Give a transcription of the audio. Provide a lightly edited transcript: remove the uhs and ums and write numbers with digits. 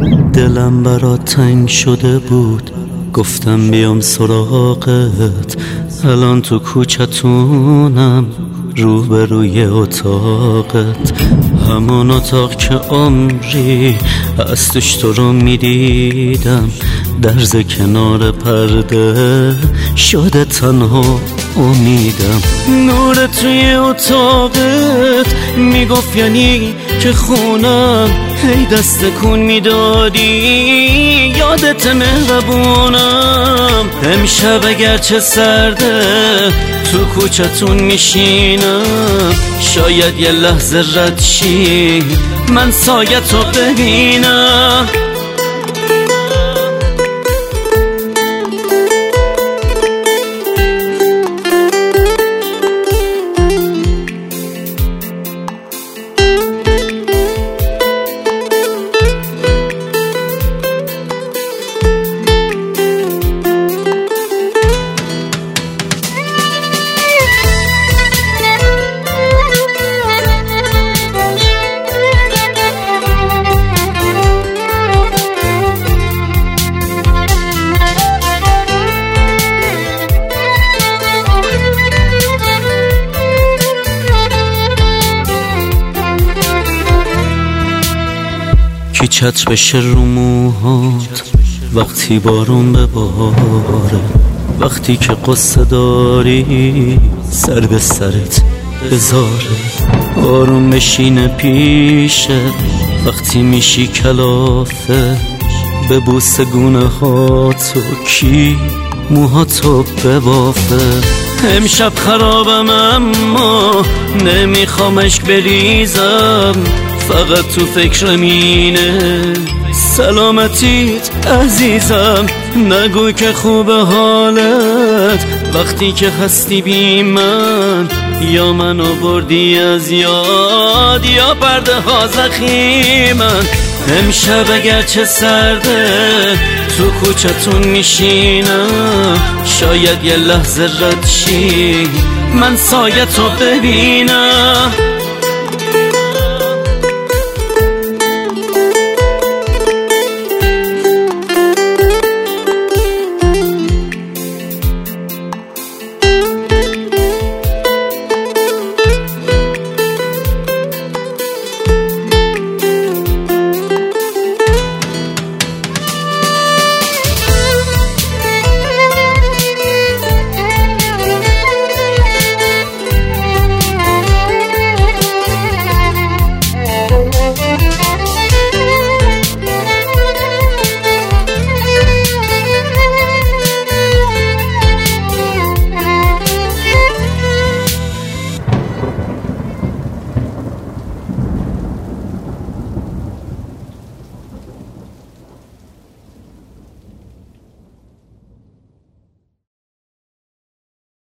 دلم برات تنگ شده بود، گفتم بیام سراغت. الان تو کوچتونم روبروی اتاقت، همون اتاق که عمری از توش تو رو میدیدم. درز کنار پرده شده تنها امیدم. نور توی اتاقت میگفت یعنی که خونم، هی دست کن میدادی یادت مهربونم. امشب اگرچه سرده تو کوچتون میشینم، شاید یه لحظه رد شی من سایت رو ببینم. کی چتر بشه رو موهات وقتی بارون بباره، وقتی که قصه داری سر به سرت بذاره. آروم بشینه پیشه وقتی میشی کلافه، ببوسه گونه هاتو کی موهاتو ببافه. امشب خرابم اما نمیخوام اشک بریزم، فقط تو فکرم اینه سلامتیت عزیزم. نگوی که خوب حالت وقتی که هستی بی من، یا منو بردی از یاد یا پرده ها زخیمن. امشب اگرچه سرده تو کوچتون میشینم، شاید یه لحظه رد شی من سایت رو ببینم.